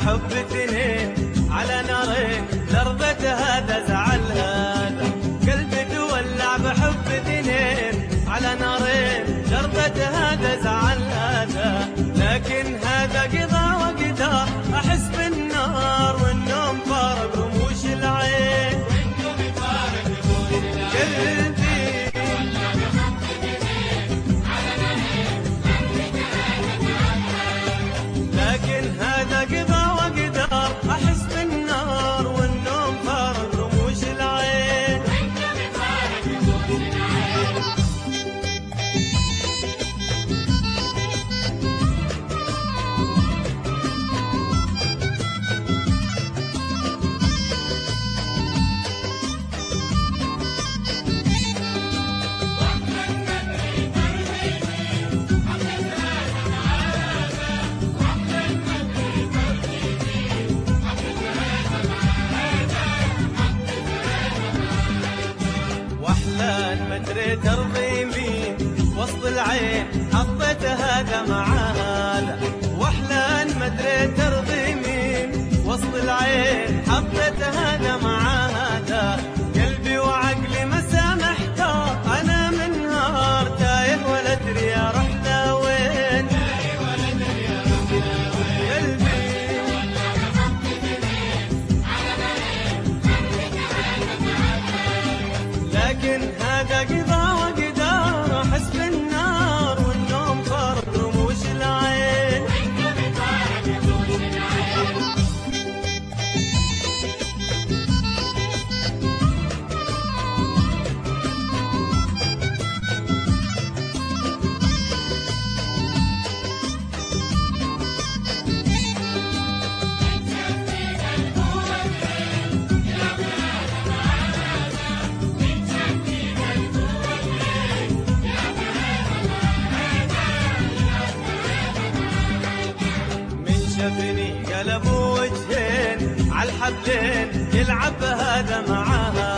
بحب اثنين على نارين، لرضة هذا زعل هذا، قلبي تولع بحب اثنين على نارين، لرضة هذا زعل هذا، لكن هذا قضى وقدر، أحس بالنار والنوم فارق رموش العين، قلبي لكن هذا قضى وقدر، أحس بالنار والنوم فارق رموش العين. مدري ترضي مين وسط العين، حطيت هذا مع هذا، واحلى مدري ترضي مين وسط العين، حطيت هذا مع هذا، قلبي وعقلي ما سامحته، انا من نهار تايه ولا ادري اروح له وين، قلبي لكن هذا قضى وقدر، أحس بالنار والنوم فارق رموش العين. شافني قلب وجهين عالحبلين، يلعب هذا مع هذا،